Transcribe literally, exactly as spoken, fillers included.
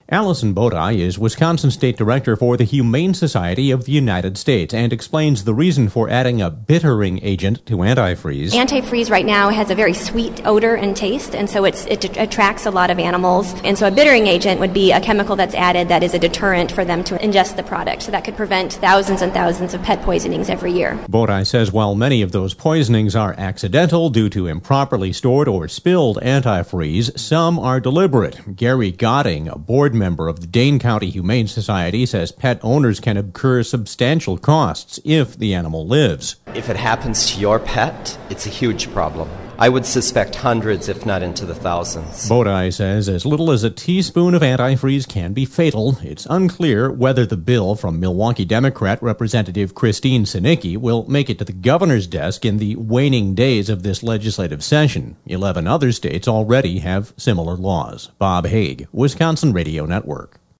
Allison Bodai is Wisconsin State Director for the Humane Society of the United States and explains the reason for adding a bittering agent to antifreeze. Antifreeze right now has a very sweet odor and taste, and so it's, it attracts a lot of animals. And so a bittering agent would be a chemical that's added that is a deterrent for them to ingest the product. So that could prevent thousands and thousands of pet poisonings every year. Bodai says while many of those poisonings are accidental due to improperly stored or spilled antifreeze, some are deliberate. Gary Gotting, a board member of the Dane County Humane Society, says pet owners can incur substantial costs if the animal lives. If it happens to your pet, it's a huge problem. I would suspect hundreds, if not into the thousands. Bodai says as little as a teaspoon of antifreeze can be fatal. It's unclear whether the bill from Milwaukee Democrat Representative Christine Sinicki will make it to the governor's desk in the waning days of this legislative session. Eleven other states already have similar laws. Bob Haig, Wisconsin Radio Network.